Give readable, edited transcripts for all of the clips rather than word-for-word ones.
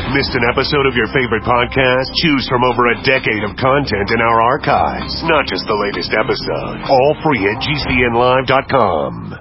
Missed an episode of your favorite podcast? Choose from over a decade of content in our archives, not just the latest episode. All free at GCNlive.com.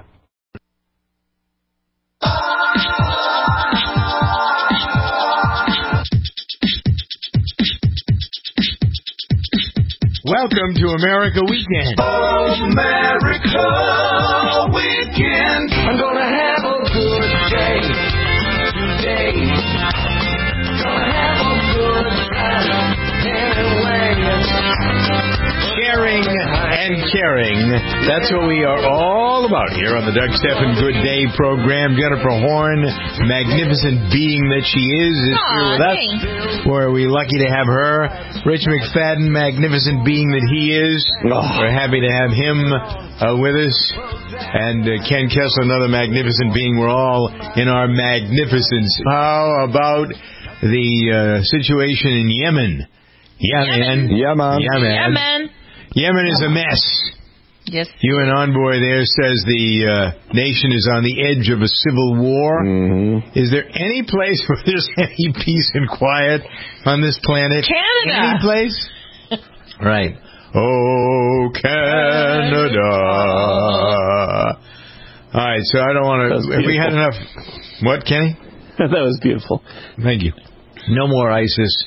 Welcome to America Weekend. America Weekend. I'm gonna have a good day today. Gonna have a good time anyway. Sharing and caring. That's what we are all about here on the Doug Stephan Good Day program. Jennifer Horn, magnificent being that she is here with us. We're lucky to have her. Rich McFadden, magnificent being that he is. We're happy to have him with us. And Ken Kessler, another magnificent being. We're all in our magnificence. How about the situation in Yemen? Yemen. Yemen is a mess. Yes. UN envoy there says the nation is on the edge of a civil war. Mm-hmm. Is there any place where there's any peace and quiet on this planet? Canada. Any place? Right. Oh, Canada. All right, so I don't want to... Have we had enough... What, Kenny? That was beautiful. Thank you. No more ISIS.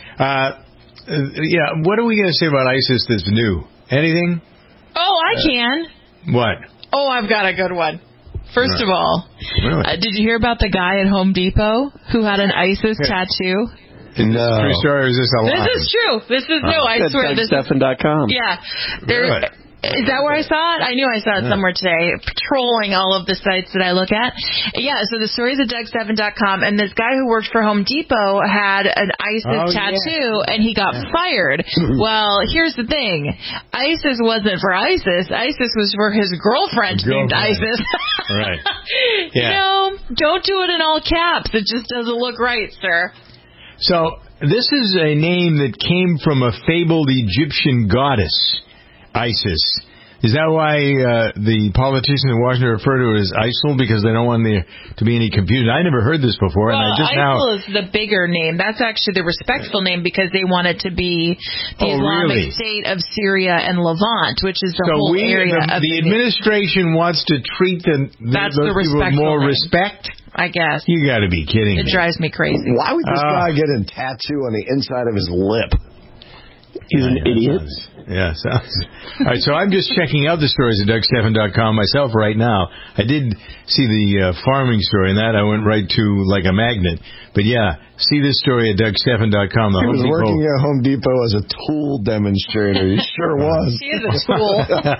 What are we going to say about ISIS that's new? Anything? Oh, I can. What? Oh, I've got a good one. First of all, really? Did you hear about the guy at Home Depot who had an ISIS tattoo? No. True story, or is this a lie? This is true. This is new. I swear. This is DougStephan.com. Yeah. Is that where I saw it? I knew I saw it somewhere today, patrolling all of the sites that I look at. Yeah, so the story's at DougStephan.com, and this guy who worked for Home Depot had an ISIS tattoo, and he got fired. Well, here's the thing. ISIS wasn't for ISIS. ISIS was for his girlfriend named ISIS. Right. Yeah. You know, don't do it in all caps. It just doesn't look right, sir. So, this is a name that came from a fabled Egyptian goddess, Isis. Is that why the politicians in Washington refer to it as ISIL? Because they don't want there to be any confusion. I never heard this before. Well, and I just ISIL is the bigger name. That's actually the respectful name because they want it to be the Islamic State of Syria and Levant, which is the whole area of the administration wants to treat those people with more respect? I guess. You got to be kidding me. It drives me crazy. Why would this guy get a tattoo on the inside of his lip? He's an idiot. All right, so I'm just checking out the stories at DougStephan.com myself right now. I did see the farming story, and that I went right to like a magnet. But yeah, see this story at DougStephan.com. He was working at Home Depot as a tool demonstrator. He sure was. He is a tool.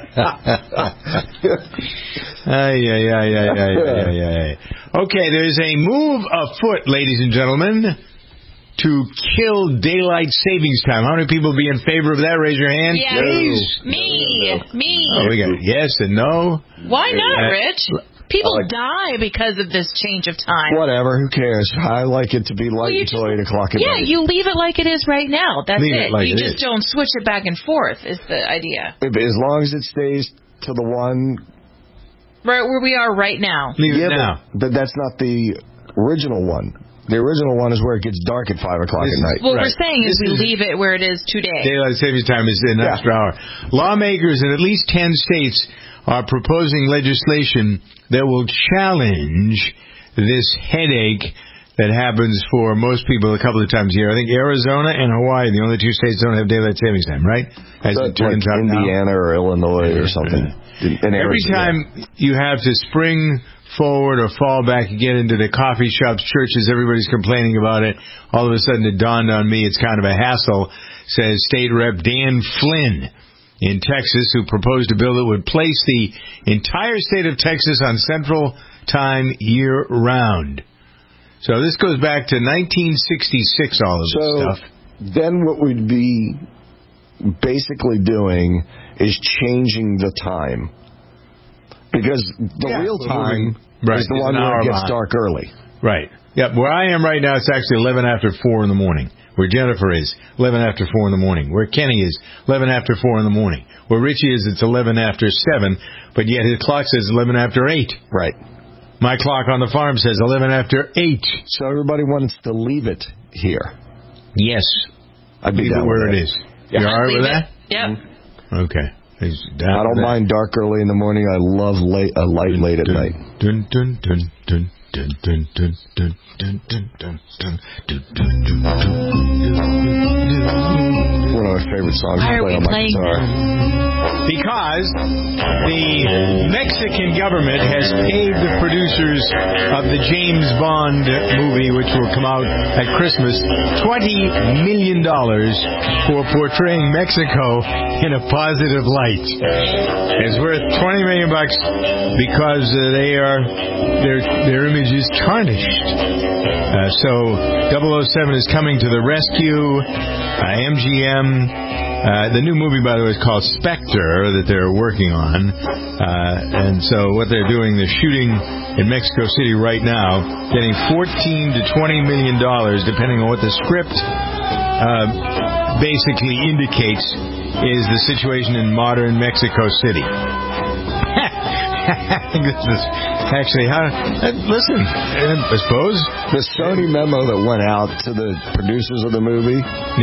Okay, there's a move afoot, ladies and gentlemen, to kill daylight savings time. How many people be in favor of that? Raise your hand. Yes. Me. Oh, we got yes and no. Why not, Rich? People die because of this change of time. Whatever, who cares? I like it to be light until 8 o'clock at night. Yeah, you leave it like it is right now. That's it. Like you just don't switch it back and forth is the idea. As long as it stays to the one... Right where we are right now. Leave it now. But that's not the original one. The original one is where it gets dark at 5 o'clock at night. What we're saying is we leave it where it is today. Daylight savings time is an extra hour. Lawmakers in at least 10 states are proposing legislation that will challenge this headache that happens for most people a couple of times a year. I think Arizona and Hawaii, the only two states that don't have daylight savings time, right? As it turns out Indiana or Illinois or something. Every time you have to spring forward or fall back again into the coffee shops, churches, everybody's complaining about it. All of a sudden it dawned on me it's kind of a hassle, says State Rep Dan Flynn in Texas, who proposed a bill that would place the entire state of Texas on Central Time year-round. So this goes back to 1966, all of this stuff. Then what we'd be basically doing is changing the time. Because the real time is the one where it gets dark early. Right. Yep. Where I am right now, it's actually 11 after 4 in the morning. Where Jennifer is, 11 after 4 in the morning. Where Kenny is, 11 after 4 in the morning. Where Richie is, it's 11 after 7, but yet his clock says 11 after 8. Right. My clock on the farm says 11 after 8. So everybody wants to leave it here. Yes. I'd be down where with it is. You all right with that? Yep. Okay. I don't mind dark early in the morning. I love light late at night. Dun, dun, dun, dun, dun, dun, dun, dun, dun, dun, dun, One of my favorite songs to play on my guitar. Because the Mexican government has paid the producers of the James Bond movie, which will come out at Christmas, $20 million for portraying Mexico in a positive light. It's worth $20 million because their image is tarnished. So 007 is coming to the rescue. MGM. The new movie, by the way, is called Spectre that they're working on. And so what they're doing, they're shooting in Mexico City right now, getting $14 to $20 million, depending on what the script basically indicates is the situation in modern Mexico City. This is actually listen, I suppose the Sony memo that went out to the producers of the movie,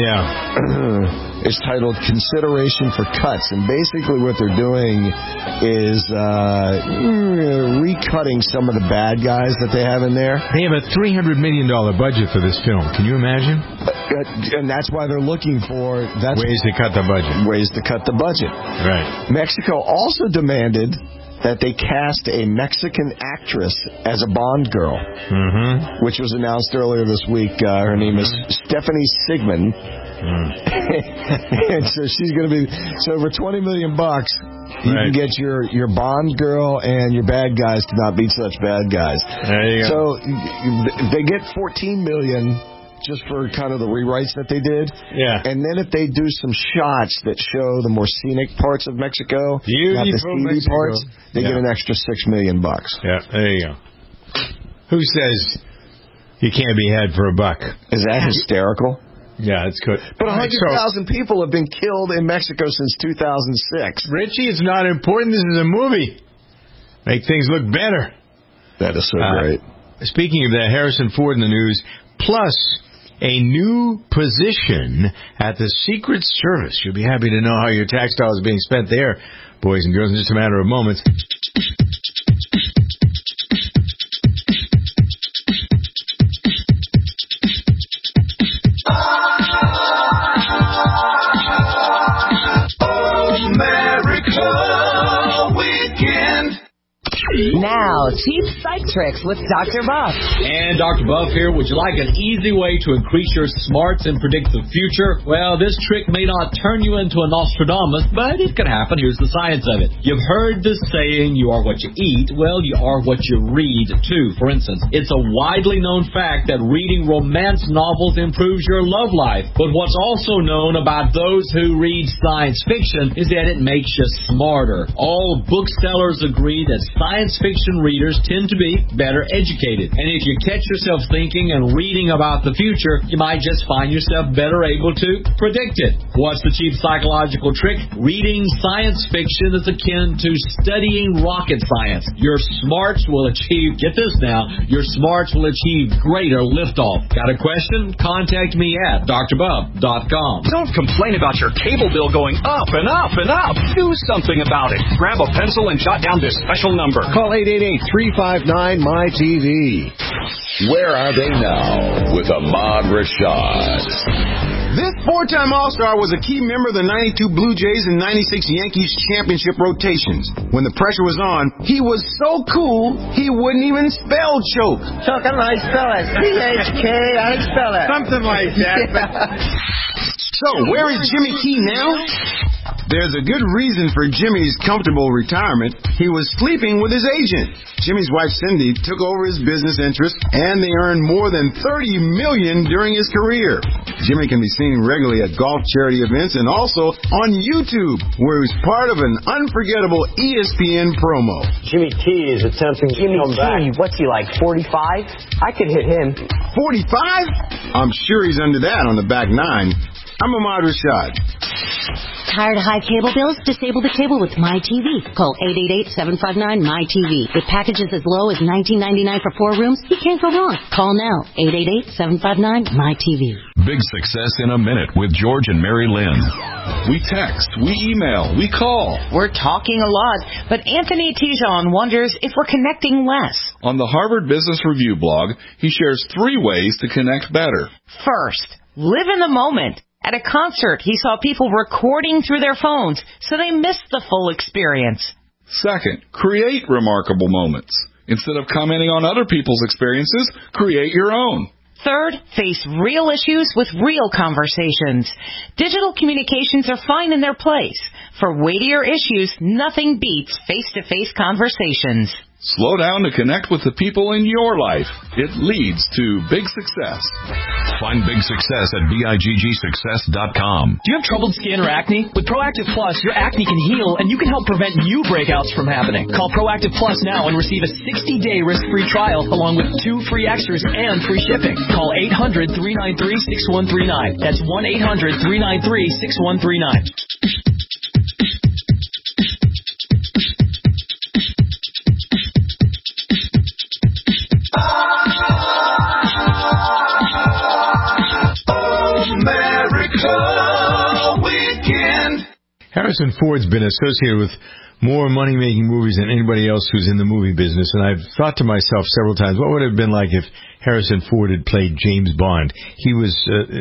is titled "Consideration for Cuts," and basically what they're doing is recutting some of the bad guys that they have in there. They have a $300 million budget for this film. Can you imagine? And that's why they're looking for ways to cut the budget. Ways to cut the budget. Right. Mexico also demanded that they cast a Mexican actress as a Bond girl, which was announced earlier this week. Her name is Stephanie Sigmund. And so she's going to be... So for $20 million, you can get your Bond girl and your bad guys to not be such bad guys. There you go. So they get $14 million just for kind of the rewrites that they did. Yeah. And then if they do some shots that show the more scenic parts of Mexico, not the seedy parts, they get an extra $6 million. Yeah, there you go. Who says you can't be had for a buck? Is that hysterical? Yeah, it's good. But 100,000 people have been killed in Mexico since 2006. Richie, it's not important. This is a movie. Make things look better. That is so great. Speaking of that, Harrison Ford in the news, plus a new position at the Secret Service. You'll be happy to know how your tax dollars are being spent there, boys and girls, in just a matter of moments. Now, cheap psych tricks with Dr. Buff. And Dr. Buff here. Would you like an easy way to increase your smarts and predict the future? Well, this trick may not turn you into a Nostradamus, but it can happen. Here's the science of it. You've heard the saying, you are what you eat. Well, you are what you read, too. For instance, it's a widely known fact that reading romance novels improves your love life. But what's also known about those who read science fiction is that it makes you smarter. All booksellers agree that science fiction readers tend to be better educated. And if you catch yourself thinking and reading about the future, you might just find yourself better able to predict it. What's the cheap psychological trick? Reading science fiction is akin to studying rocket science. Your smarts will achieve, get this now, your smarts will achieve greater liftoff. Got a question? Contact me at drbubb.com. Don't complain about your cable bill going up and up and up. Do something about it. Grab a pencil and jot down this special number. Call 888-359-MY-TV. Where are they now with Ahmad Rashad? This four-time All-Star was a key member of the 92 Blue Jays and 96 Yankees championship rotations. When the pressure was on, he was so cool, he wouldn't even spell choke. Choke, I spell it. C-H-K, I spell it. Something like that. So, where is Jimmy Key now? There's a good reason for Jimmy's comfortable retirement. He was sleeping with his agent. Jimmy's wife, Cindy, took over his business interests, and they earned more than $30 million during his career. Jimmy can be seen regularly at golf charity events and also on YouTube, where he was part of an unforgettable ESPN promo. Jimmy T is attempting to come back. Jimmy T, what's he, like 45? I could hit him. 45? I'm sure he's under that on the back nine. I'm Ahmad Rashad. Tired of high cable bills? Disable the cable with MyTV. Call 888-759-MyTV. With packages as low as $19.99 for 4 rooms, you can't go wrong. Call now. 888-759-MyTV. Big success in a minute with George and Mary Lynn. We text, we email, we call. We're talking a lot, but Anthony Tijon wonders if we're connecting less. On the Harvard Business Review blog, he shares 3 ways to connect better. First, live in the moment. At a concert, he saw people recording through their phones, so they missed the full experience. Second, create remarkable moments. Instead of commenting on other people's experiences, create your own. Third, face real issues with real conversations. Digital communications are fine in their place. For weightier issues, nothing beats face-to-face conversations. Slow down to connect with the people in your life. It leads to big success. Find big success at BIGGsuccess.com. Do you have troubled skin or acne? With Proactive Plus, your acne can heal, and you can help prevent new breakouts from happening. Call Proactive Plus now and receive a 60-day risk-free trial, along with 2 free extras and free shipping. Call 800-393-6139. That's 1-800-393-6139. Harrison Ford's been associated with more money-making movies than anybody else who's in the movie business, and I've thought to myself several times, what would it have been like if Harrison Ford had played James Bond? He was,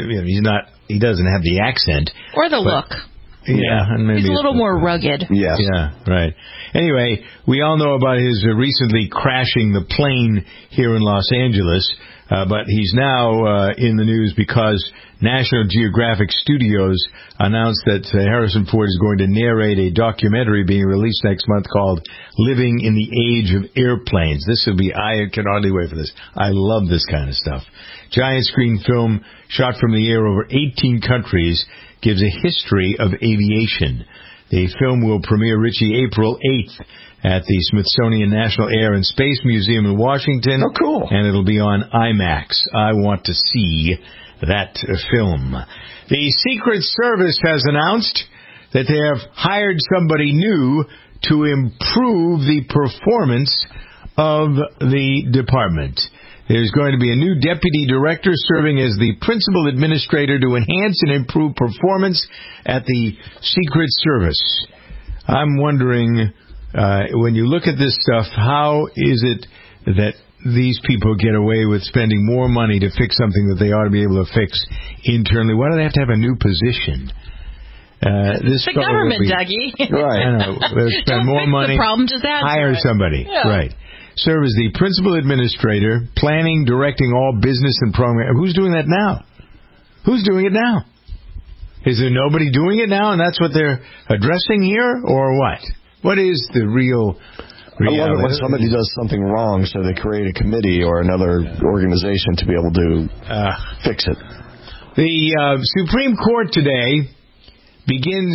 he doesn't have the accent. Or the look. Yeah, and maybe he's a little more rugged. Yes. Yeah, right. Anyway, we all know about his recently crashing the plane here in Los Angeles, but he's now in the news because National Geographic Studios announced that Harrison Ford is going to narrate a documentary being released next month called Living in the Age of Airplanes. This will be, I can hardly wait for this. I love this kind of stuff. Giant screen film shot from the air over 18 countries gives a history of aviation. The film will premiere, Richie, April 8th at the Smithsonian National Air and Space Museum in Washington. Oh, cool. And it'll be on IMAX. I want to see that film. The Secret Service has announced that they have hired somebody new to improve the performance of the department. There's going to be a new deputy director serving as the principal administrator to enhance and improve performance at the Secret Service. I'm wondering, when you look at this stuff, how is it that these people get away with spending more money to fix something that they ought to be able to fix internally? Why do they have to have a new position? This the government, Dougie. Right. I know. Spend more money. The problem, just hire somebody. Yeah. Right. Serve as the principal administrator, planning, directing all business and program. Who's doing that now? Who's doing it now? Is there nobody doing it now, and that's what they're addressing here, or what? What is the real reality? I love it when somebody does something wrong, so they create a committee or another organization to be able to fix it. The Supreme Court today begins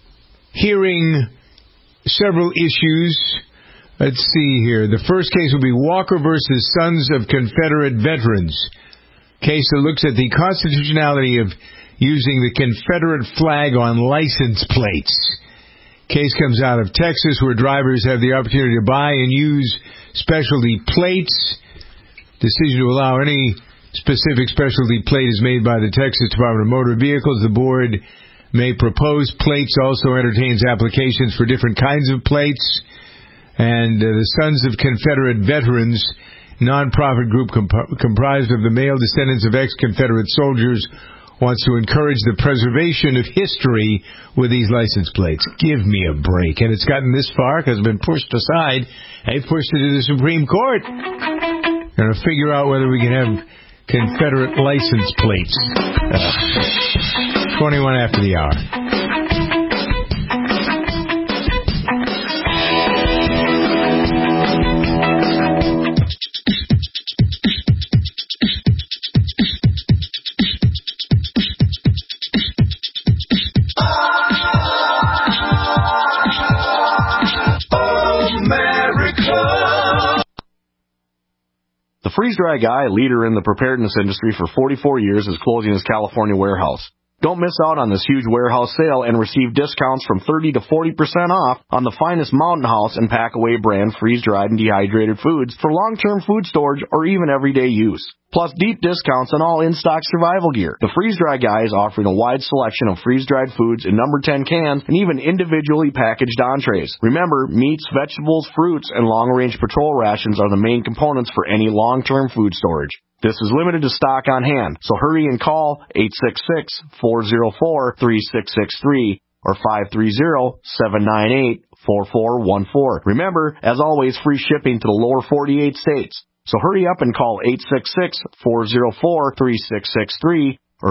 hearing several issues. Let's see here. The first case will be Walker versus Sons of Confederate Veterans. Case that looks at the constitutionality of using the Confederate flag on license plates. Case comes out of Texas, where drivers have the opportunity to buy and use specialty plates. Decision to allow any specific specialty plate is made by the Texas Department of Motor Vehicles. The board may propose plates, also entertains applications for different kinds of plates. And the Sons of Confederate Veterans, nonprofit group comprised of the male descendants of ex-Confederate soldiers, wants to encourage the preservation of history with these license plates. Give me a break. And it's gotten this far because it's been pushed aside. They pushed it to the Supreme Court. Going to figure out whether we can have Confederate license plates. 21 after the hour. The freeze-dry guy, leader in the preparedness industry for 44 years, is closing his California warehouse. Don't miss out on this huge warehouse sale and receive discounts from 30 to 40% off on the finest Mountain House and Packaway brand freeze-dried and dehydrated foods for long-term food storage or even everyday use. Plus deep discounts on all in-stock survival gear. The Freeze Dry Guy is offering a wide selection of freeze-dried foods in number 10 cans and even individually packaged entrees. Remember, meats, vegetables, fruits, and long-range patrol rations are the main components for any long-term food storage. This is limited to stock on hand, so hurry and call 866-404-3663 or 530-798-4414. Remember, as always, free shipping to the lower 48 states. So hurry up and call 866-404-3663 or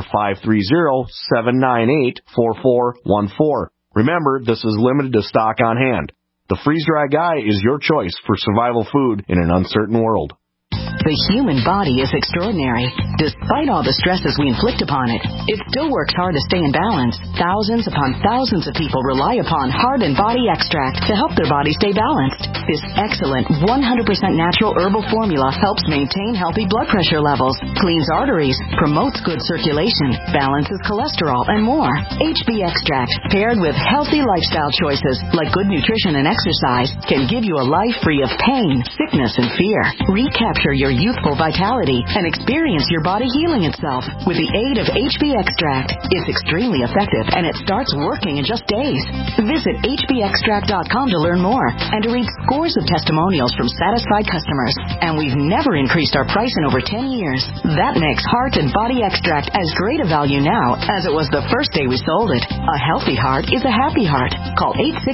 530-798-4414. Remember, this is limited to stock on hand. The Freeze Dry Guy is your choice for survival food in an uncertain world. The human body is extraordinary. Despite all the stresses we inflict upon it, it still works hard to stay in balance. Thousands upon thousands of people rely upon Heart and Body Extract to help their body stay balanced. This excellent 100% natural herbal formula helps maintain healthy blood pressure levels, cleans arteries, promotes good circulation, balances cholesterol, and more. HB Extract, paired with healthy lifestyle choices like good nutrition and exercise, can give you a life free of pain, sickness, and fear. Recapture your youthful vitality and experience your body healing itself with the aid of HB Extract. It's extremely effective and it starts working in just days. Visit hbextract.com to learn more and to read scores of testimonials from satisfied customers. And we've never increased our price in over 10 years. That makes Heart and Body Extract as great a value now as it was the first day we sold it. A healthy heart is a happy heart. Call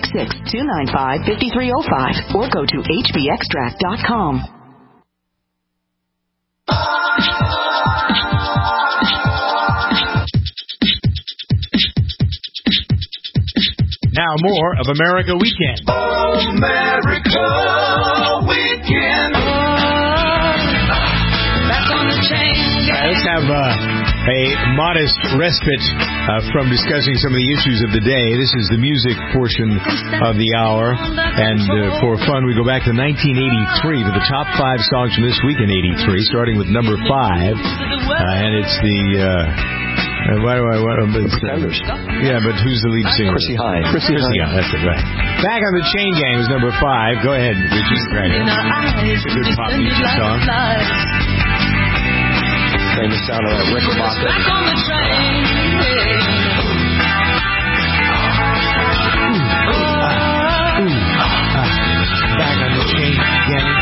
866-295-5305 or go to hbextract.com. Now more of America Weekend. America Weekend. Let's have a modest respite from discussing some of the issues of the day. This is the music portion of the hour. And for fun, we go back to 1983 with the top 5 songs from this week in 83, starting with number 5. And it's the... yeah, but who's the lead singer? Chrissie Hynde. Chrissie Hynde, that's it, right. Back on the Chain Gang was number 5. Go ahead, Richie. It's a good pop music song. Famous sound of that Rickenbacker. Back on the train. Back on the Chain Gang.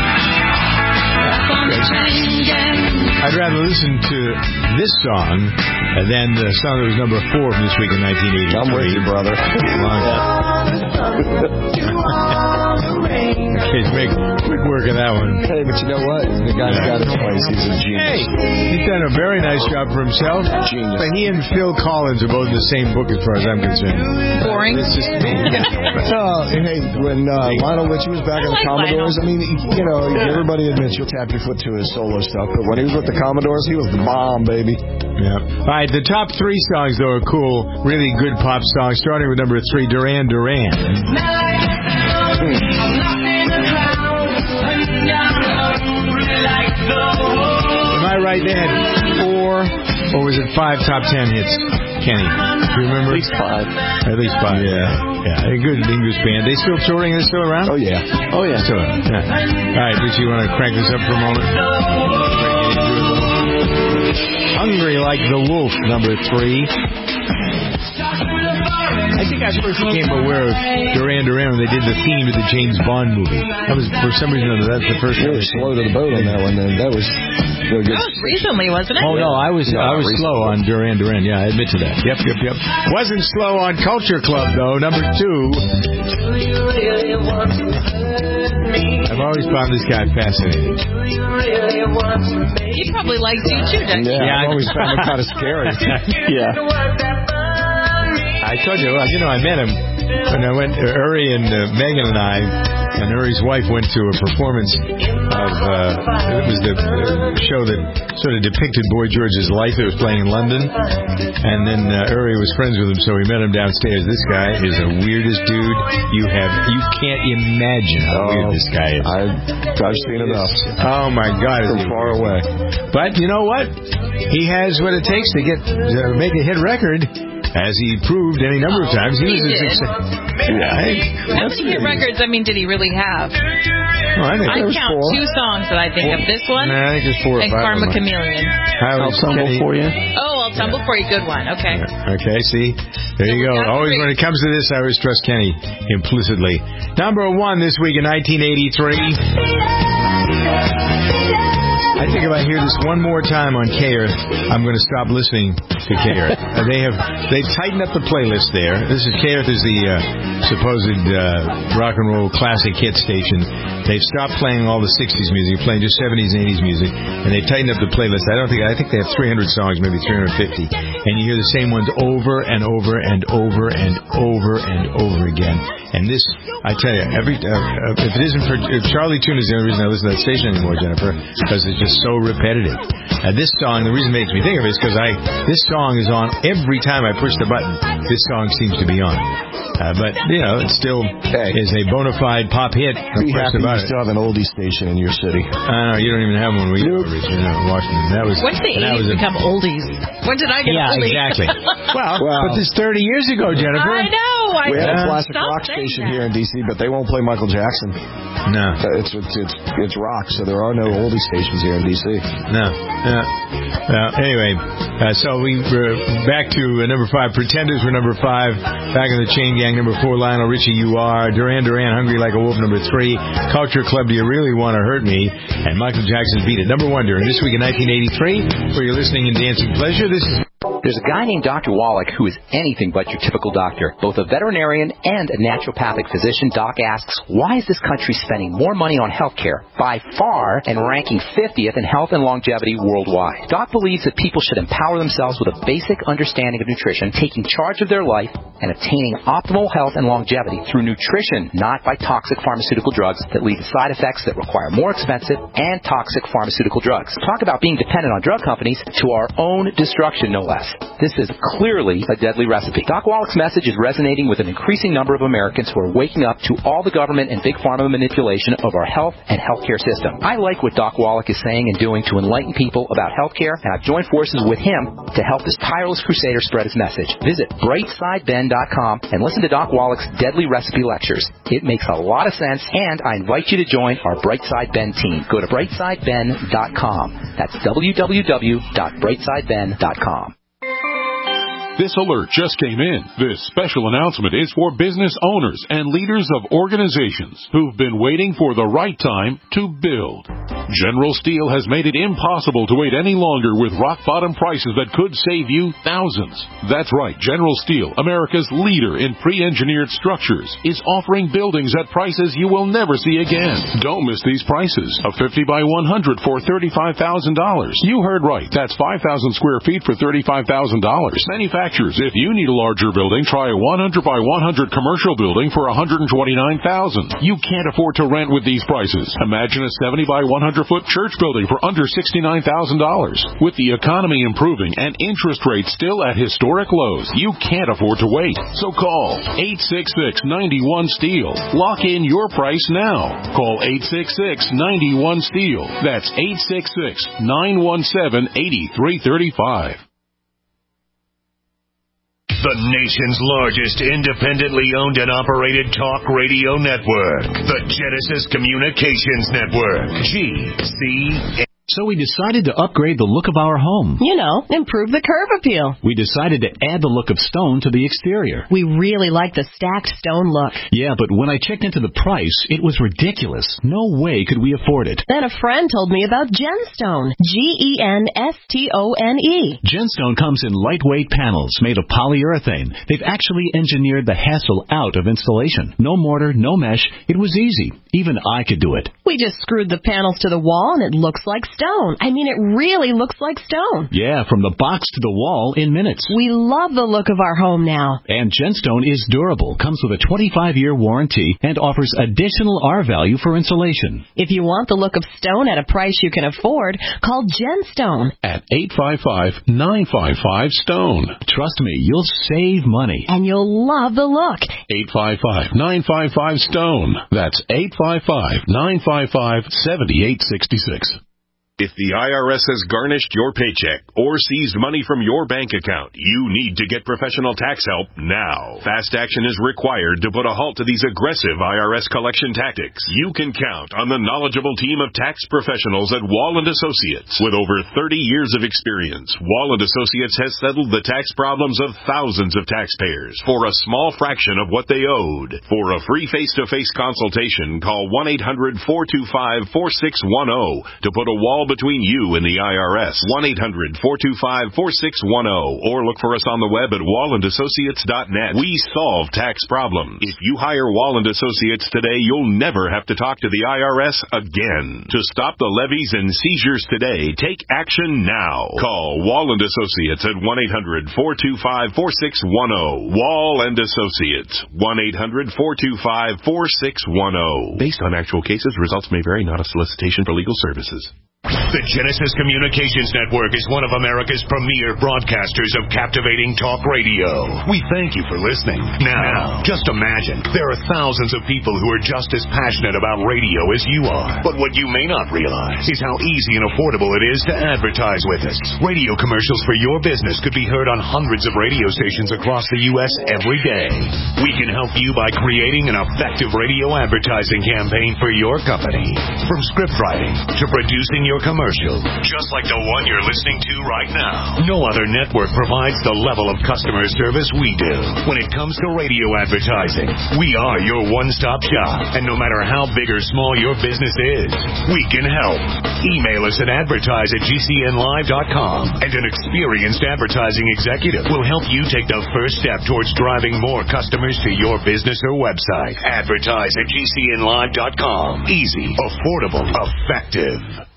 I'd rather listen to this song than the song that was number 4 from this week in 1983. I'm with you, brother. Okay, make quick work of that one. Hey, but you know what? The guy's got his place. He's a genius. Hey, he's done a very nice job for himself. Genius. But he and Phil Collins are both in the same book as far as I'm concerned. Boring. It's just hey, when Lionel Richie was back on the Commodores, I mean, you know, everybody admits you'll tap your foot to his solo stuff, but when he was with the Commodores, he was the bomb, baby. Yeah. All right, the top 3 songs, though, are cool, really good pop songs, starting with number 3, Duran Duran. Am I right? They had 4, or was it 5 top 10 hits, Kenny? Do you remember? At least 5. At least 5, yeah. A good English band. They still touring? They're still around? Oh, yeah. Still around. Yeah. All right, Richie, you want to crank this up for a moment? Hungry Like the Wolf, number 3. I think I first became aware of Duran Duran when they did the theme to the James Bond movie. That was, for some reason, that's the first You were slow to the boat on that one, then. That was really good. That was recently, wasn't it? Oh, no, I was slow on Duran Duran. Yeah, I admit to that. Yep. Wasn't slow on Culture Club, though, number 2. I've always found this guy fascinating. He probably likes you, too, doesn't he? Yeah, I've always found him kind of scary. Yeah. I told you, I met him when I went, Uri and Megan and I And Uri's wife went to a performance of, it was the show that sort of depicted Boy George's life. It was playing in London. And then Uri was friends with him, so we met him downstairs. This guy is the weirdest dude you can't imagine how weird this guy is. I've seen enough. Oh my God. From far away. But you know what? He has what it takes to make a hit record. As he proved any number of times, he was a success. How many hit records, did he really have? Well, I count 2 songs that I think of. This one I think there's 4 or 5 and Karma Chameleon. I'll tumble for you. Oh, I'll tumble for you. Good one. Okay. Okay, see? There you go. Always when it comes to this, I always trust Kenny implicitly. Number 1 this week in 1983. I think if I hear this one more time on K-Earth, I'm going to stop listening to K-Earth. They've tightened up the playlist there. This is K-Earth is the supposed rock and roll classic hit station. They've stopped playing all the 60s music, playing just 70s and 80s music, and they've tightened up the playlist. I think they have 300 songs, maybe 350, and you hear the same ones over and over and over and over and over again. And this, I tell you, if Charlie Tune is the only reason I listen to that station anymore, Jennifer, because it's just so repetitive. This song, the reason it makes me think of it is because this song is on every time I push the button. This song seems to be on. But, it still is a bona fide pop hit. Be happy you still have an oldie station in your city. I know, you don't even have one where you reach in Washington. When did the 80s become oldies? When did I get oldie? Yeah, exactly. well, but this 30 years ago, Jennifer. I know. We have a classic rock station here in D.C., but they won't play Michael Jackson. No. It's rock, so there are no oldie stations here in D.C. No. Anyway, so we're back to number 5. Pretenders were number 5. Back in the Chain Gang, number 4. Lionel Richie, You Are. Duran Duran, Hungry Like a Wolf, number 3. Culture Club, Do You Really Want to Hurt Me? And Michael Jackson's Beat It, number 1 during this week in 1983. For your listening and dancing pleasure, this is... There's a guy named Dr. Wallach who is anything but your typical doctor. Both a veterinarian and a naturopathic physician, Doc asks, why is this country spending more money on health care, by far, and ranking 50th in health and longevity worldwide? Doc believes that people should empower themselves with a basic understanding of nutrition, taking charge of their life, and attaining optimal health and longevity through nutrition, not by toxic pharmaceutical drugs that lead to side effects that require more expensive and toxic pharmaceutical drugs. Talk about being dependent on drug companies to our own destruction, no less. This is clearly a deadly recipe. Doc Wallach's message is resonating with an increasing number of Americans who are waking up to all the government and big pharma manipulation of our health and healthcare system. I like what Doc Wallach is saying and doing to enlighten people about healthcare, and I've joined forces with him to help this tireless crusader spread his message. Visit brightsideben.com and listen to Doc Wallach's deadly recipe lectures. It makes a lot of sense, and I invite you to join our Brightside Ben team. Go to brightsideben.com. That's www.brightsideben.com. This alert just came in. This special announcement is for business owners and leaders of organizations who've been waiting for the right time to build. General Steel has made it impossible to wait any longer with rock-bottom prices that could save you thousands. That's right. General Steel, America's leader in pre-engineered structures, is offering buildings at prices you will never see again. Don't miss these prices. A 50 by 100 for $35,000. You heard right. That's 5,000 square feet for $35,000. Manufacturers, if you need a larger building, try a 100 by 100 commercial building for $129,000. You can't afford to rent with these prices. Imagine a 70 by 100-foot church building for under $69,000. With the economy improving and interest rates still at historic lows, you can't afford to wait. So call 866-91-STEEL. Lock in your price now. Call 866-91-STEEL. That's 866-917-8335. The nation's largest independently owned and operated talk radio network. The Genesis Communications Network. GCN. So we decided to upgrade the look of our home. You know, improve the curb appeal. We decided to add the look of stone to the exterior. We really like the stacked stone look. Yeah, but when I checked into the price, it was ridiculous. No way could we afford it. Then a friend told me about Genstone. Genstone. Genstone comes in lightweight panels made of polyurethane. They've actually engineered the hassle out of installation. No mortar, no mesh. It was easy. Even I could do it. We just screwed the panels to the wall and it looks like stone. Stone. I mean, it really looks like stone. Yeah, from the box to the wall in minutes. We love the look of our home now. And Gemstone is durable, comes with a 25-year warranty, and offers additional R-value for insulation. If you want the look of stone at a price you can afford, call Gemstone at 855-955-STONE. Trust me, you'll save money. And you'll love the look. 855-955-STONE. That's 855-955-7866. If the IRS has garnished your paycheck or seized money from your bank account, you need to get professional tax help now. Fast action is required to put a halt to these aggressive IRS collection tactics. You can count on the knowledgeable team of tax professionals at Wall & Associates. With over 30 years of experience, Wall & Associates has settled the tax problems of thousands of taxpayers for a small fraction of what they owed. For a free face-to-face consultation, call 1-800-425-4610 to put a wall between you and the IRS. 1-800-425-4610 or look for us on the web at wallandassociates.net. We solve tax problems. If you hire Wall & Associates today, you'll never have to talk to the IRS again. To stop the levies and seizures today, take action now. Call Wall & Associates at 1-800-425-4610. Wall & Associates. 1-800-425-4610. Based on actual cases, results may vary, not a solicitation for legal services. The Genesis Communications Network is one of America's premier broadcasters of captivating talk radio. We thank you for listening. Now, just imagine, there are thousands of people who are just as passionate about radio as you are. But what you may not realize is how easy and affordable it is to advertise with us. Radio commercials for your business could be heard on hundreds of radio stations across the U.S. every day. We can help you by creating an effective radio advertising campaign for your company. From script writing to producing your commercial, just like the one you're listening to right now. No other network provides the level of customer service we do. When it comes to radio advertising, we are your one-stop shop. And no matter how big or small your business is, we can help. Email us at advertise@gcnlive.com, and an experienced advertising executive will help you take the first step towards driving more customers to your business or website. Advertise@gcnlive.com. Easy, affordable, effective.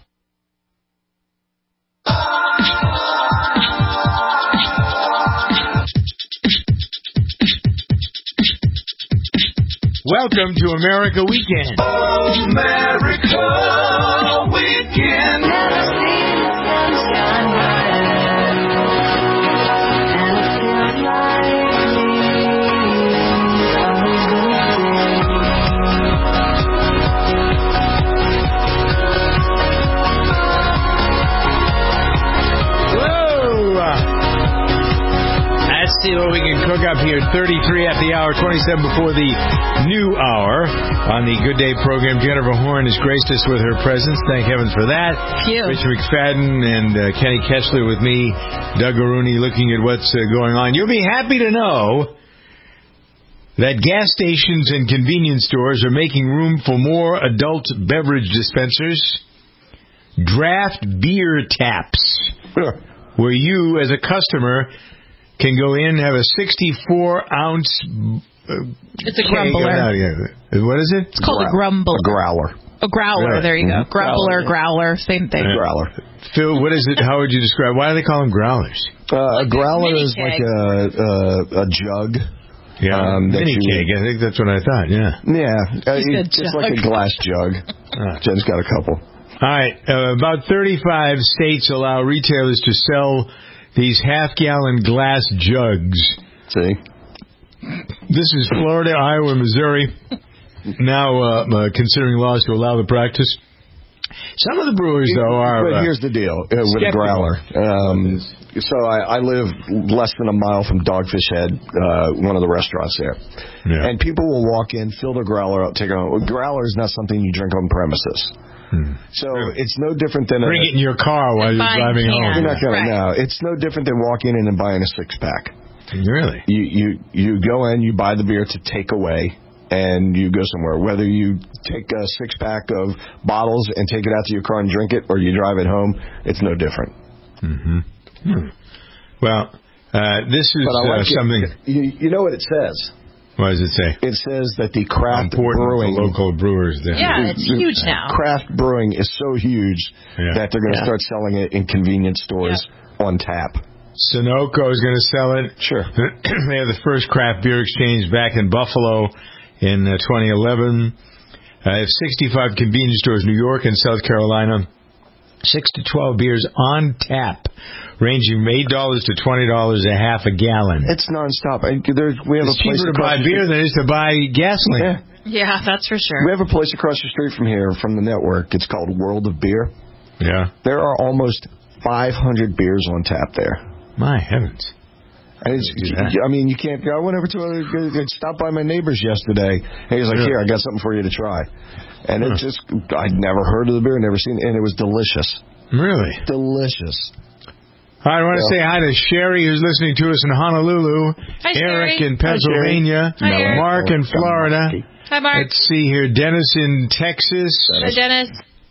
Welcome to America Weekend. America Weekend. Let's see what we can cook up here. 33 at the hour, 27 before the new hour on the Good Day program. Jennifer Horn has graced us with her presence. Thank heavens for that. Rich McFadden and Kenny Kessler with me. Doug Aruni looking at what's going on. You'll be happy to know that gas stations and convenience stores are making room for more adult beverage dispensers. Draft beer taps, where you, as a customer, can go in, have a 64-ounce... it's a grumbler. What is it? It's called a grumbler. A growler. A growler, there you go. Grumbler, growler, same thing. Growler. Phil, what is it? How would you describe? Why do they call them growlers? A growler is like a jug. Yeah, mini keg. I think that's what I thought, yeah. Yeah, it's like a glass jug. Jen's got a couple. All right, about 35 states allow retailers to sell these half-gallon glass jugs. See? This is Florida, Iowa, Missouri, now considering laws to allow the practice. Some of the brewers, though, are... But here's the deal with a growler. So I live less than a mile from Dogfish Head, one of the restaurants there. Yeah. And people will walk in, fill their growler up, take it home. A growler is not something you drink on premises. So it's no different than... Bring it in your car while you're driving home. You're not going to know. It's no different than walking in and buying a six-pack. Really? You go in, you buy the beer to take away, and you go somewhere. Whether you take a six-pack of bottles and take it out to your car and drink it, or you drive it home, it's no different. Well, this is something... You know what it says? What does it say? It says that the craft brewing... local brewers there. Yeah, it's huge now. Craft brewing is so huge that they're going to start selling it in convenience stores on tap. Sunoco is going to sell it. Sure. They have the first craft beer exchange back in Buffalo in 2011. They have 65 convenience stores in New York and South Carolina. 6 to 12 beers on tap, ranging from $8 to $20 a half a gallon. It's nonstop. We have it's cheaper to buy beer than it is to buy gasoline. Yeah, that's for sure. We have a place across the street from here, from the network. It's called World of Beer. Yeah. There are almost 500 beers on tap there. My heavens. And you can't go. I went over to stop by my neighbor's yesterday, and he was like, here, I got something for you to try. And it just, I'd never heard of the beer, never seen it, and it was delicious. Really? Delicious. I want to say hi to Sherry, who's listening to us in Honolulu. Hi, Eric Sherry. in Pennsylvania. Hi, Eric. Mark in Florida. Hi, Mark. Let's see here. Dennis in Texas. Hi, Dennis.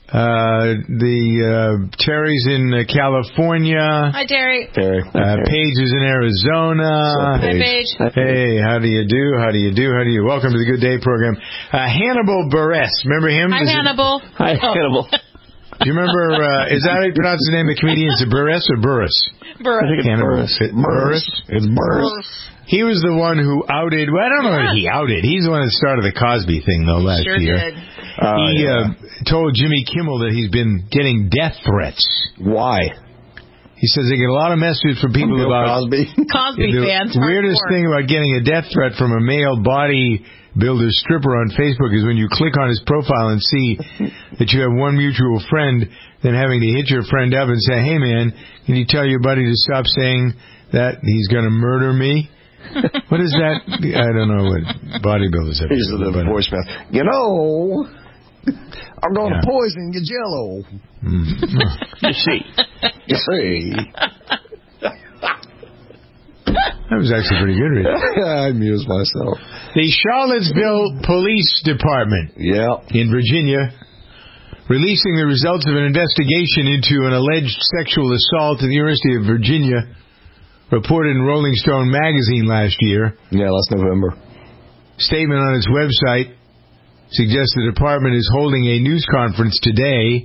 Terry's in California. Hi, Terry. Paige is in Arizona. Hi, Paige. Hey, how do you do? Welcome to the Good Day program. Hannibal Buress. Remember him? Hi, Hannibal. Hi, Hannibal. Do you remember, is that how you pronounce the name of the comedian? Is it Buress or Burris? Burris. I think it's Burris. Burris? It's Burris. He was the one who outed, well, I don't know if he outed. He's the one that started the Cosby thing, though, last year. Did. He told Jimmy Kimmel that he's been getting death threats. Why? He says they get a lot of messages from people about Cosby fans. The weirdest thing about getting a death threat from a male bodybuilder stripper on Facebook is when you click on his profile and see that you have one mutual friend, then having to hit your friend up and say, hey, man, can you tell your buddy to stop saying that he's going to murder me? What is that? I don't know what bodybuilders have. These are the voicemail. You know, I'm going to poison your jello. You see. That was actually pretty good, Rich. I amused myself. The Charlottesville Police Department in Virginia releasing the results of an investigation into an alleged sexual assault at the University of Virginia, reported in Rolling Stone magazine last year. Yeah, last November. Statement on its website suggests the department is holding a news conference today.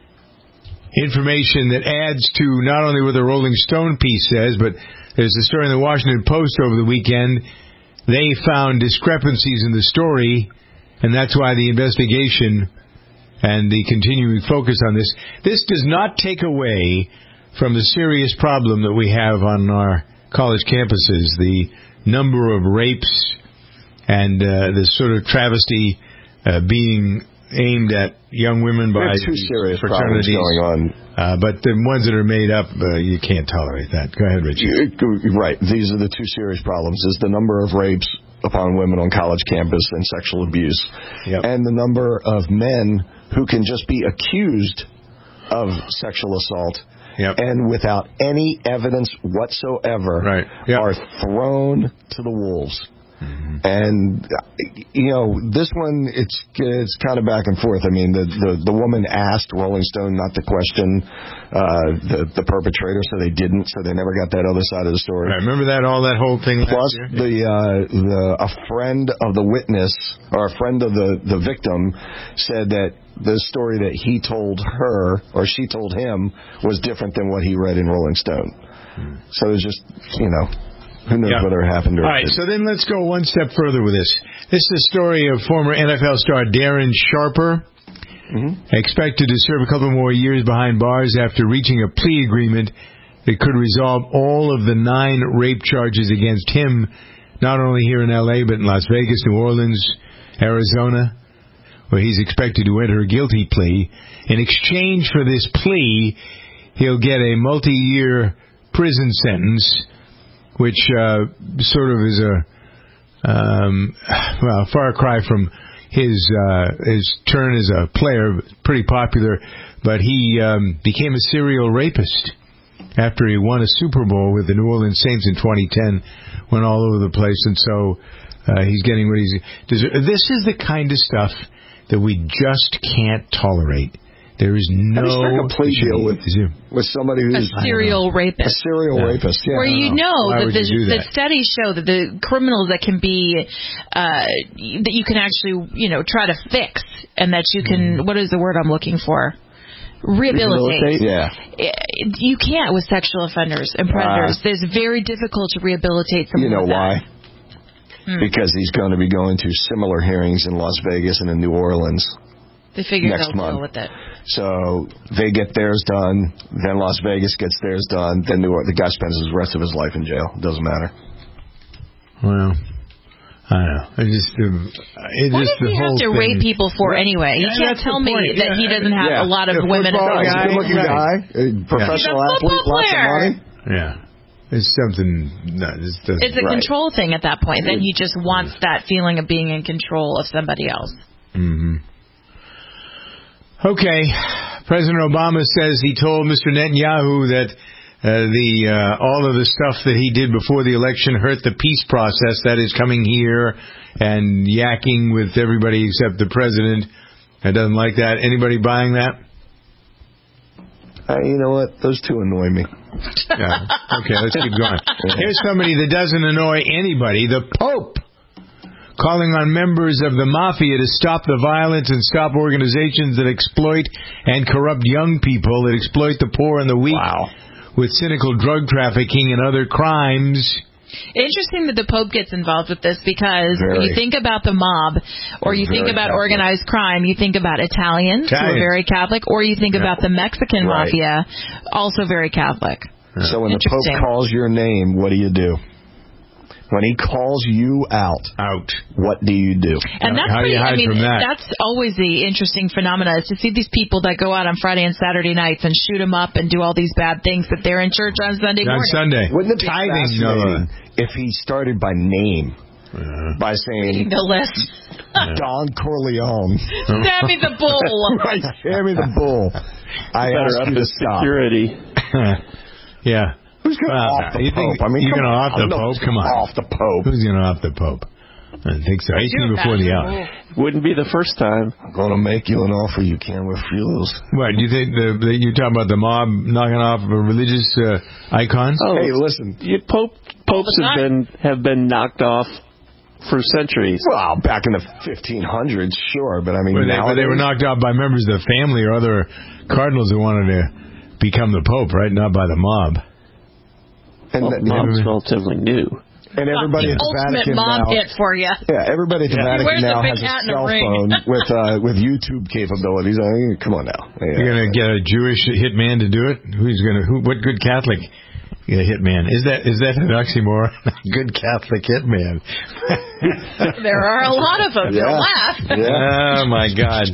Information that adds to not only what the Rolling Stone piece says, but there's a story in the Washington Post over the weekend. They found discrepancies in the story, and that's why the investigation and the continuing focus on this. This does not take away from the serious problem that we have on our college campuses, the number of rapes and the sort of travesty being aimed at young women by two serious fraternities going on. But the ones that are made up, you can't tolerate that. Go ahead, Richie. Right. These are the two serious problems, is the number of rapes upon women on college campus and sexual abuse, and the number of men who can just be accused of sexual assault and without any evidence whatsoever are thrown to the wolves. And, this one, it's kind of back and forth. I mean, the woman asked Rolling Stone not to question the perpetrator, so they didn't, so they never got that other side of the story. Right, remember that whole thing last Plus, year? a friend of the witness, or a friend of the victim, said that the story that he told her, or she told him, was different than what he read in Rolling Stone. So it was just, who knows whether it happened or not. All right, so then let's go one step further with this. This is the story of former NFL star Darren Sharper, expected to serve a couple more years behind bars after reaching a plea agreement that could resolve all of the 9 rape charges against him, not only here in L.A., but in Las Vegas, New Orleans, Arizona, where he's expected to enter a guilty plea. In exchange for this plea, he'll get a multi-year prison sentence, which sort of is a far cry from his turn as a player, pretty popular, but he became a serial rapist after he won a Super Bowl with the New Orleans Saints in 2010, went all over the place, and so he's getting what he's deserved. This is the kind of stuff that we just can't tolerate. There is no a plea deal with somebody who's a serial rapist. A serial rapist, yeah. Where that studies show that the criminals that can be that you can actually try to fix, and that you can what is the word I'm looking for? Rehabilitate. Yeah. You can't with sexual offenders and predators. It's very difficult to rehabilitate someone. You know like why? Because he's going to be going to similar hearings in Las Vegas and in New Orleans. They figure next they'll month. deal with it. So they get theirs done, then Las Vegas gets theirs done, then the guy spends the rest of his life in jail. It doesn't matter. Well, I don't know. What does he have to rape people for anyway? He can't tell me that he doesn't have a lot of women. He's a good-looking guy, a professional athlete, lots of money. Yeah. It's something. No, it's a control thing at that point. Then he just wants that feeling of being in control of somebody else. Mm-hmm. Okay. President Obama says he told Mr. Netanyahu that all of the stuff that he did before the election hurt the peace process. That is coming here and yakking with everybody except the president. I doesn't like that. Anybody buying that? You know what? Those two annoy me. Yeah. Okay, let's keep going. Here's somebody that doesn't annoy anybody. The Pope calling on members of the mafia to stop the violence and stop organizations that exploit and corrupt young people, that exploit the poor and the weak with cynical drug trafficking and other crimes. Interesting that the Pope gets involved with this, because when you think about the mob, or you think about organized crime, you think about Italians who are very Catholic, or you think about the Mexican mafia, also very Catholic. So when the Pope calls your name, what do you do? When he calls you out, what do you do? And that's that's always the interesting phenomena, is to see these people that go out on Friday and Saturday nights and shoot them up and do all these bad things, but they're in church on Sunday morning. Sunday. Wouldn't it be fascinating if he started by name? By saying, the list. Don Corleone. Sammy the Bull. Right, Sammy the Bull. I ask you to stop. Security. Yeah. Who's going to off the Pope? You're going to off the Pope? Come on. Off the Pope. Who's going to off the Pope? I think so. 18 before the hour. Wouldn't be the first time. I'm going to make you an offer you can't refuse. What, do you think you're talking about the mob knocking off religious icons? Oh, hey, listen. Popes have been knocked off for centuries. Well, back in the 1500s, sure, but I mean, but they were knocked off by members of the family or other cardinals who wanted to become the Pope, right? Not by the mob. And the mob's relatively new. And everybody at the Vatican mob now, hit for you. Yeah, everybody at the Vatican now has a cell phone with YouTube capabilities. I mean, come on now. You're going to get a Jewish hitman to do it? What good Catholic hitman? Is that an oxymoron? Good Catholic hitman. There are a lot of them. Don't laugh. Yeah. Oh, my God.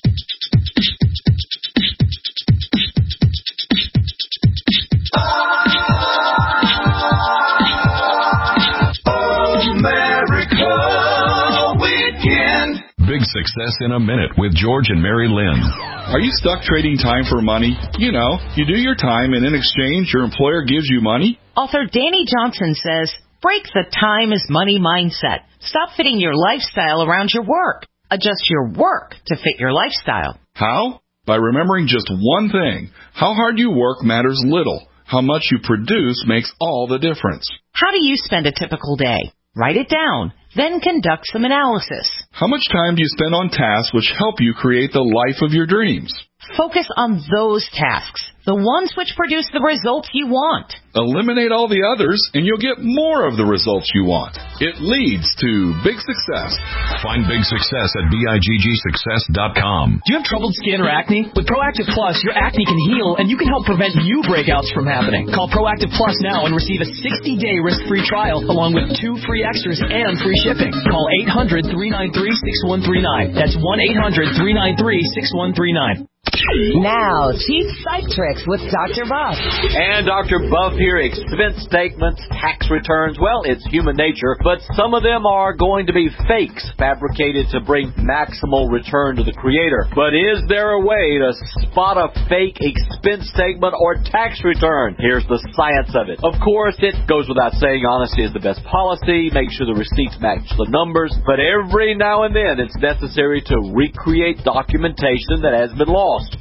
Big Success in a Minute with George and Mary Lynn. Are you stuck trading time for money? You know, you do your time and in exchange your employer gives you money. Author Danny Johnson says, break the time is money mindset. Stop fitting your lifestyle around your work. Adjust your work to fit your lifestyle. How? By remembering just one thing. How hard you work matters little. How much you produce makes all the difference. How do you spend a typical day? Write it down, then conduct some analysis. How much time do you spend on tasks which help you create the life of your dreams? Focus on those tasks, the ones which produce the results you want. Eliminate all the others, and you'll get more of the results you want. It leads to big success. Find big success at BIGGsuccess.com. Do you have troubled skin or acne? With Proactive Plus, your acne can heal, and you can help prevent new breakouts from happening. Call Proactive Plus now and receive a 60-day risk-free trial, along with 2 free extras and free shipping. Call 800-393-6139. That's 1-800-393-6139. Now, cheap psych tricks with Dr. Buff. And Dr. Buff here. Expense statements, tax returns, well, it's human nature, but some of them are going to be fakes, fabricated to bring maximal return to the creator. But is there a way to spot a fake expense statement or tax return? Here's the science of it. Of course, it goes without saying honesty is the best policy. Make sure the receipts match the numbers. But every now and then, it's necessary to recreate documentation that has been lost.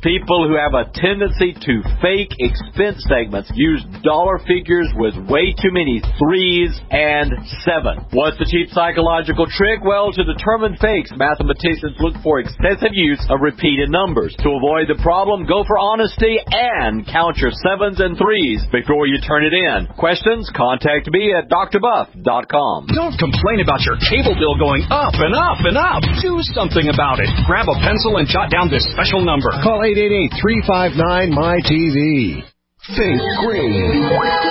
People who have a tendency to fake expense statements use dollar figures with way too many 3s and 7. What's the cheap psychological trick? Well, to determine fakes, mathematicians look for excessive use of repeated numbers. To avoid the problem, go for honesty and count your 7s and 3s before you turn it in. Questions? Contact me at drbuff.com. Don't complain about your cable bill going up and up and up. Do something about it. Grab a pencil and jot down this special number. Call 888-359-MyTV. Think green.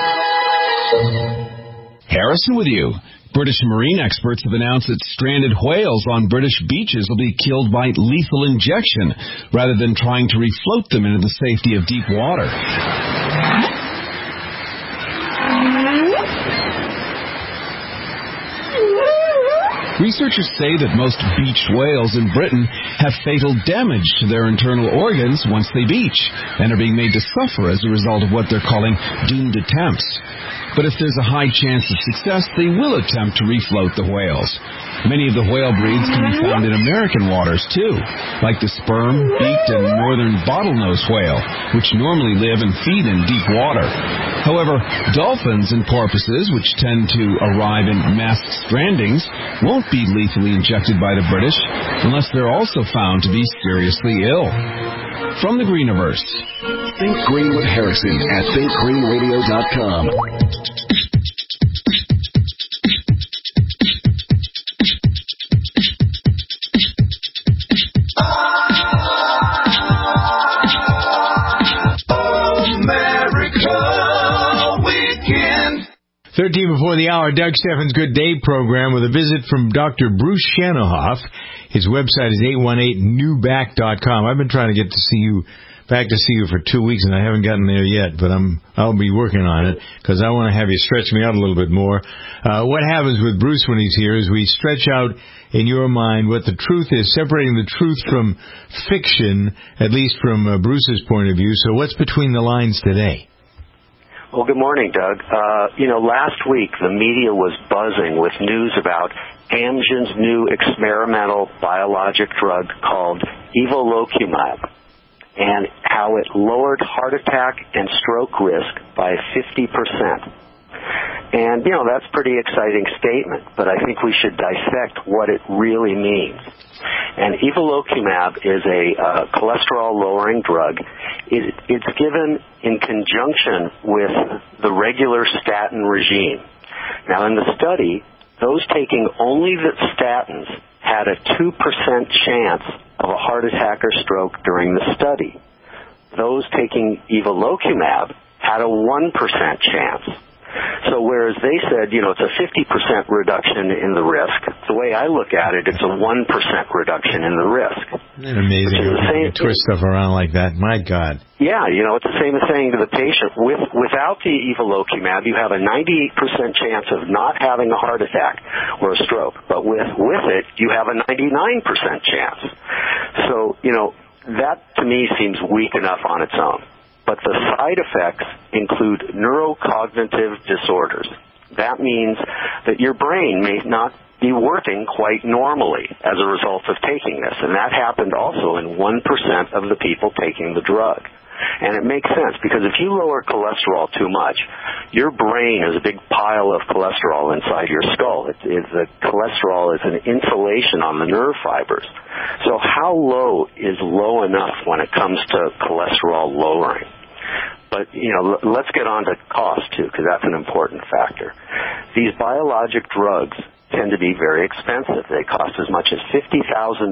Harrison with you. British marine experts have announced that stranded whales on British beaches will be killed by lethal injection rather than trying to refloat them into the safety of deep water. Researchers say that most beached whales in Britain have fatal damage to their internal organs once they beach and are being made to suffer as a result of what they're calling doomed attempts. But if there's a high chance of success, they will attempt to refloat the whales. Many of the whale breeds can be found in American waters, too, like the sperm-beaked and northern bottlenose whale, which normally live and feed in deep water. However, dolphins and porpoises, which tend to arrive in mass strandings, won't be lethally injected by the British unless they're also found to be seriously ill. From the Greeniverse. Think Green with Harrison at thinkgreenradio.com. America Weekend. 13 before the hour, Doug Steffens' Good Day program with a visit from Dr. Bruce Shanohoff. His website is 818newback.com. I've been trying to get to see you, back to see you for 2 weeks, and I haven't gotten there yet, but I'll be working on it because I want to have you stretch me out a little bit more. What happens with Bruce when he's here is we stretch out in your mind what the truth is, separating the truth from fiction, at least from Bruce's point of view. So what's between the lines today? Well, good morning, Doug. Last week the media was buzzing with news about Amgen's new experimental biologic drug called evolocumab and how it lowered heart attack and stroke risk by 50%. And, that's a pretty exciting statement, but I think we should dissect what it really means. And evolocumab is a cholesterol-lowering drug. It's given in conjunction with the regular statin regime. Now, in the study, those taking only the statins had a 2% chance of a heart attack or stroke during the study. Those taking evolocumab had a 1% chance. So whereas they said, it's a 50% reduction in the risk, the way I look at it, it's a 1% reduction in the risk. Isn't that amazing how you twist stuff around like that? My God. Yeah, it's the same as saying to the patient, without the evolocumab, you have a 98% chance of not having a heart attack or a stroke. But with it, you have a 99% chance. So, that to me seems weak enough on its own. But the side effects include neurocognitive disorders. That means that your brain may not be working quite normally as a result of taking this. And that happened also in 1% of the people taking the drug. And it makes sense because if you lower cholesterol too much, your brain is a big pile of cholesterol inside your skull. The cholesterol is an insulation on the nerve fibers. So how low is low enough when it comes to cholesterol lowering? But, let's get on to cost, too, because that's an important factor. These biologic drugs tend to be very expensive. They cost as much as $50,000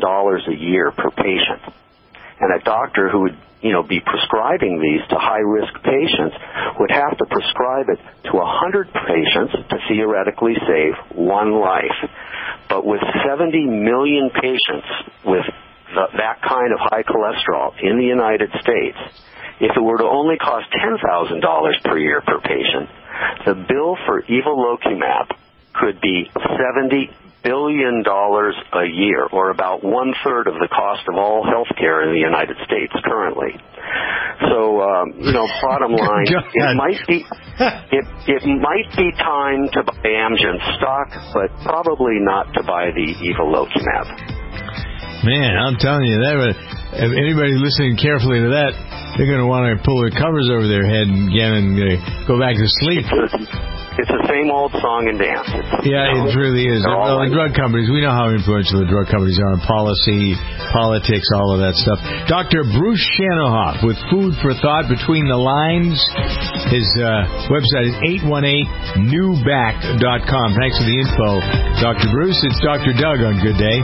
a year per patient. And a doctor who would, be prescribing these to high-risk patients would have to prescribe it to 100 patients to theoretically save one life. But with 70 million patients with that kind of high cholesterol in the United States, if it were to only cost $10,000 per year per patient, the bill for evolocumab could be $70 billion a year, or about 1/3 of the cost of all health care in the United States currently. So, bottom line, it might be time to buy Amgen stock, but probably not to buy the evolocumab. Man, I'm telling you, if anybody listening carefully to that, they're going to want to pull their covers over their head again and go back to sleep. It's the same old song and dance. It really is. Well, the drug companies, we know how influential the drug companies are in policy, politics, all of that stuff. Dr. Bruce Shanohoff with Food for Thought Between the Lines. His website is 818newback.com. Thanks for the info, Dr. Bruce. It's Dr. Doug on Good Day.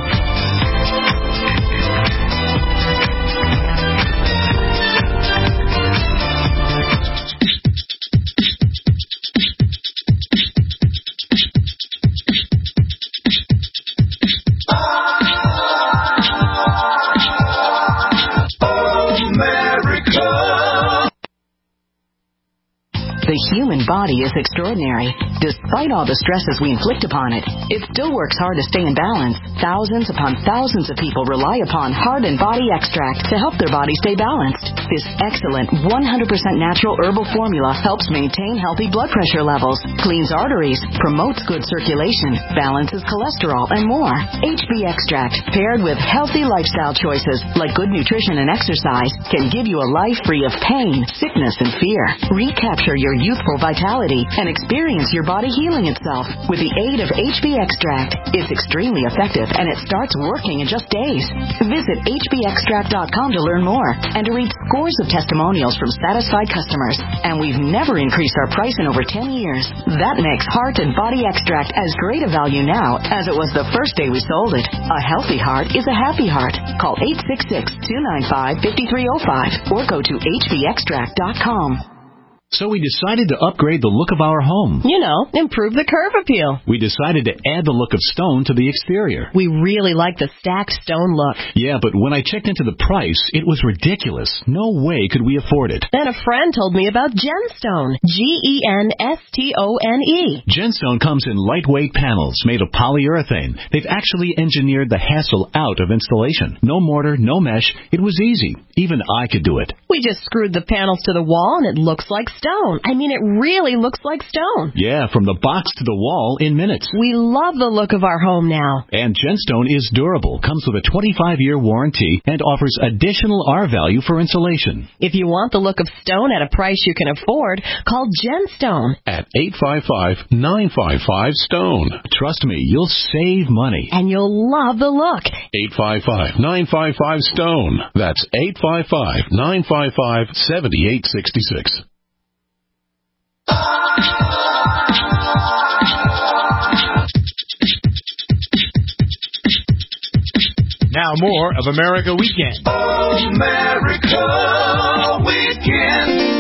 The human body is extraordinary. Despite all the stresses we inflict upon it, it still works hard to stay in balance. Thousands upon thousands of people rely upon Heart and Body Extract to help their body stay balanced. This excellent 100% natural herbal formula helps maintain healthy blood pressure levels, cleans arteries, promotes good circulation, balances cholesterol, and more. HB Extract, paired with healthy lifestyle choices like good nutrition and exercise, can give you a life free of pain, sickness, and fear. Recapture your youthful vitality and experience your body healing itself with the aid of HB Extract. It's extremely effective and it starts working in just days. Visit hbextract.com to learn more and to read scores of testimonials from satisfied customers. And we've never increased our price in over 10 years. That makes Heart and Body Extract as great a value now as it was the first day we sold it. A healthy heart is a happy heart. Call 866-295-5305 or go to hbextract.com. So we decided to upgrade the look of our home. You know, improve the curb appeal. We decided to add the look of stone to the exterior. We really like the stacked stone look. Yeah, but when I checked into the price, it was ridiculous. No way could we afford it. Then a friend told me about Genstone. Genstone. Genstone comes in lightweight panels made of polyurethane. They've actually engineered the hassle out of installation. No mortar, no mesh. It was easy. Even I could do it. We just screwed the panels to the wall and it looks like stone. I mean, it really looks like stone. Yeah, from the box to the wall in minutes. We love the look of our home now. And Genstone is durable, comes with a 25-year warranty, and offers additional R-value for insulation. If you want the look of stone at a price you can afford, call Genstone. At 855-955-STONE. Trust me, you'll save money. And you'll love the look. 855-955-STONE. That's 855-955-7866. Now more of America Weekend. America Weekend.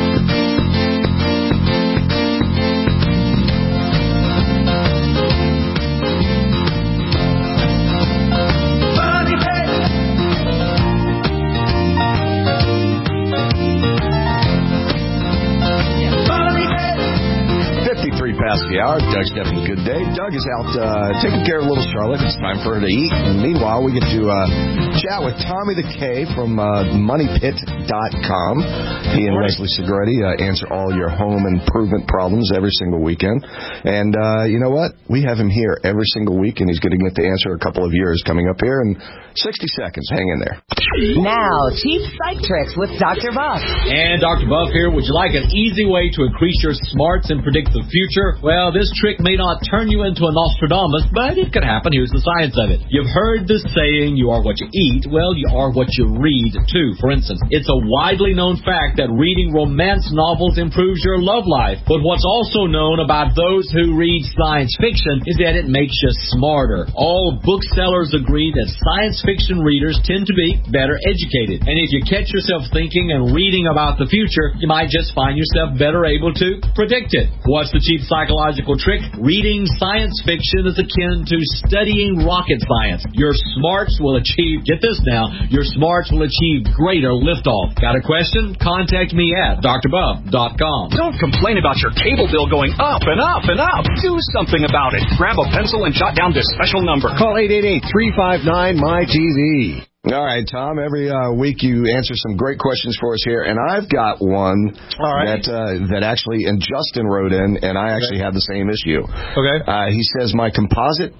Past the hour. Doug's definitely good day. Doug is out taking care of little Charlotte. It's time for her to eat. And meanwhile, we get to chat with Tommy the K from MoneyPit.com. He and Leslie Segretti answer all your home improvement problems every single weekend. And you know what? We have him here every single week, and he's going to get the answer a couple of years coming up here in 60 seconds. Hang in there. Now, cheap psych tricks with Dr. Buff. And Dr. Buff here. Would you like an easy way to increase your smarts and predict the future? Well, this trick may not turn you into a Nostradamus, but it could happen. Here's the science of it. You've heard the saying, you are what you eat. Well, you are what you read, too. For instance, it's a widely known fact that reading romance novels improves your love life. But what's also known about those who read science fiction is that it makes you smarter. All booksellers agree that science fiction readers tend to be better educated. And if you catch yourself thinking and reading about the future, you might just find yourself better able to predict it. What's the cheap psychological trick? Reading science fiction is akin to studying rocket science. Your smarts will achieve, get this now, your smarts will achieve greater liftoff. Got a question? Contact me at drbuff.com. Don't complain about your cable bill going up and up and up. Do something about it. Grab a pencil and jot down this special number. Call 888-359-MyTV. All right, Tom, every week you answer some great questions for us here, and I've got one that actually, and Justin wrote in, and I actually have the same issue. Okay. He says, my composite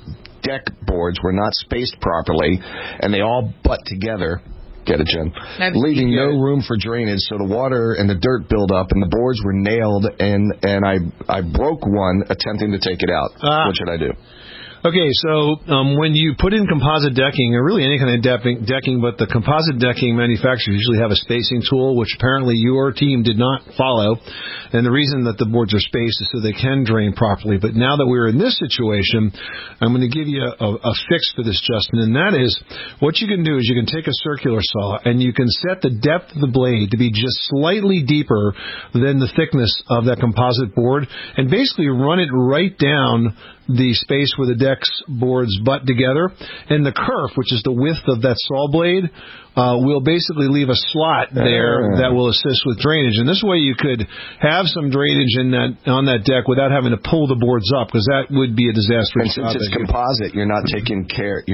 deck boards were not spaced properly, and they all butt together. Get it, Jen? Leaving no room for drainage, so the water and the dirt build up, and the boards were nailed, and I broke one attempting to take it out. What should I do? Okay, so when you put in composite decking, or really any kind of decking, but the composite decking manufacturers usually have a spacing tool, which apparently your team did not follow. And the reason that the boards are spaced is so they can drain properly. But now that we're in this situation, I'm going to give you a fix for this, Justin, and that is what you can do is you can take a circular saw and you can set the depth of the blade to be just slightly deeper than the thickness of that composite board, and basically run it right down the space where the deck's boards butt together, and the kerf, which is the width of that saw blade, will basically leave a slot there that will assist with drainage. And this way you could have some drainage on that deck without having to pull the boards up, because that would be a disaster. And since it's composite, you're not taking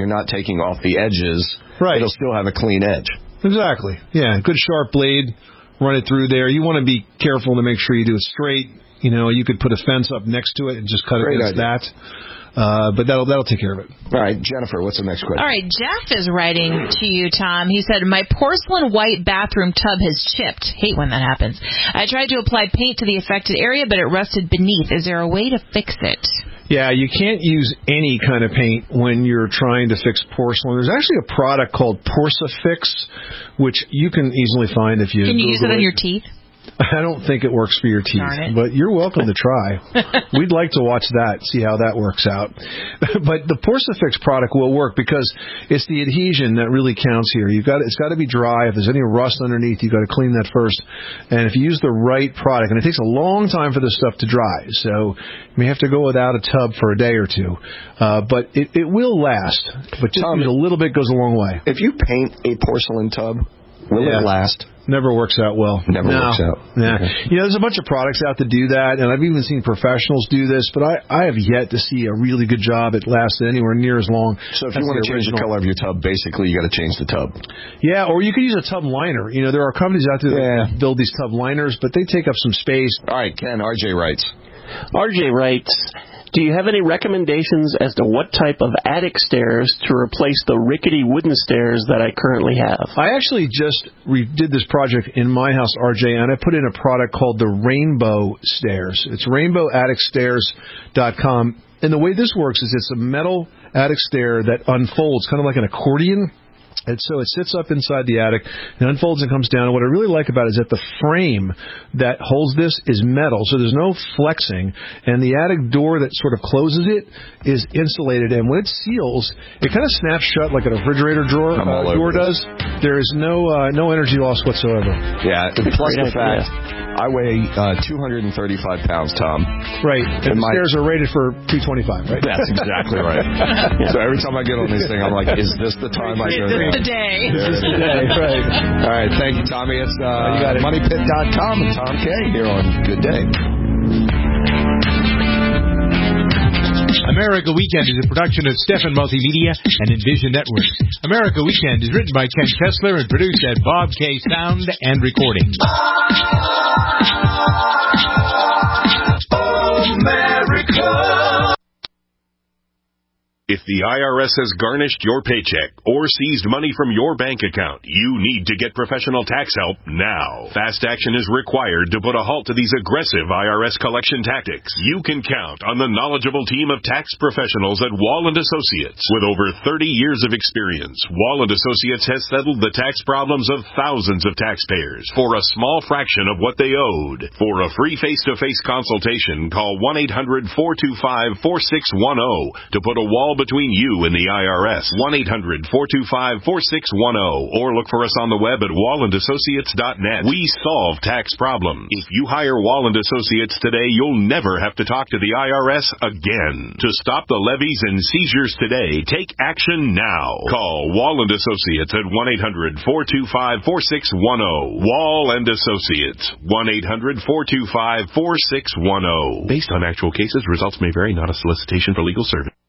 off the edges. Right. It'll still have a clean edge. Exactly. Yeah, good sharp blade. Run it through there. You want to be careful to make sure you do it straight. You know, you could put a fence up next to it and just cut it against that. But that'll take care of it. All right, Jennifer, what's the next question? All right, Jeff is writing to you, Tom. He said, my porcelain white bathroom tub has chipped. Hate when that happens. I tried to apply paint to the affected area, but it rusted beneath. Is there a way to fix it? Yeah, you can't use any kind of paint when you're trying to fix porcelain. There's actually a product called Porcifix, which you can easily find if you Can you Google use it on your teeth? I don't think it works for your teeth, but you're welcome to try. We'd like to watch that, see how that works out. But the Porcifix product will work because it's the adhesion that really counts here. It's got to be dry. If there's any rust underneath, you've got to clean that first. And if you use the right product, and it takes a long time for this stuff to dry, so you may have to go without a tub for a day or two. But it will last. But just a little bit goes a long way. If you paint a porcelain tub, will it last? Never works out well. Never works out. Yeah. Okay. You know, there's a bunch of products out to do that, and I've even seen professionals do this, but I have yet to see a really good job at lasting anywhere near as long. So if you want to change the color of your tub, basically you got to change the tub. Yeah, or you could use a tub liner. You know, there are companies out there that build these tub liners, but they take up some space. All right, Ken, RJ writes, do you have any recommendations as to what type of attic stairs to replace the rickety wooden stairs that I currently have? I actually just did this project in my house, RJ, and I put in a product called the Rainbow Stairs. It's rainbowadicstairs.com. And the way this works is it's a metal attic stair that unfolds, kind of like an accordion. And so it sits up inside the attic and unfolds and comes down. And what I really like about it is that the frame that holds this is metal, so there's no flexing. And the attic door that sort of closes it is insulated. And when it seals, it kind of snaps shut like a refrigerator door does. There is no energy loss whatsoever. Yeah, plus the fact I weigh 235 pounds, Tom. Right, and the stairs are rated for 225, right? That's exactly right. So every time I get on this thing, I'm like, is this the time I go there? The day. This is the day, right. All right, thank you, Tommy. It's MoneyPit.com and Tom K here on Good Day. America Weekend is a production of Stefan Multimedia and Envision Networks. America Weekend is written by Ken Kessler and produced at Bob K Sound and Recording. America. If the IRS has garnished your paycheck or seized money from your bank account, you need to get professional tax help now. Fast action is required to put a halt to these aggressive IRS collection tactics. You can count on the knowledgeable team of tax professionals at Wall & Associates. With over 30 years of experience, Wall & Associates has settled the tax problems of thousands of taxpayers for a small fraction of what they owed. For a free face-to-face consultation, call 1-800-425-4610 to put a wall between you and the IRS. 1-800-425-4610 or look for us on the web at wallandassociates.net. We solve tax problems. If you hire Wall & Associates today, you'll never have to talk to the IRS again. To stop the levies and seizures today, take action now. Call Wall & Associates at 1-800-425-4610. Wall & Associates. 1-800-425-4610. Based on actual cases, results may vary, not a solicitation for legal service.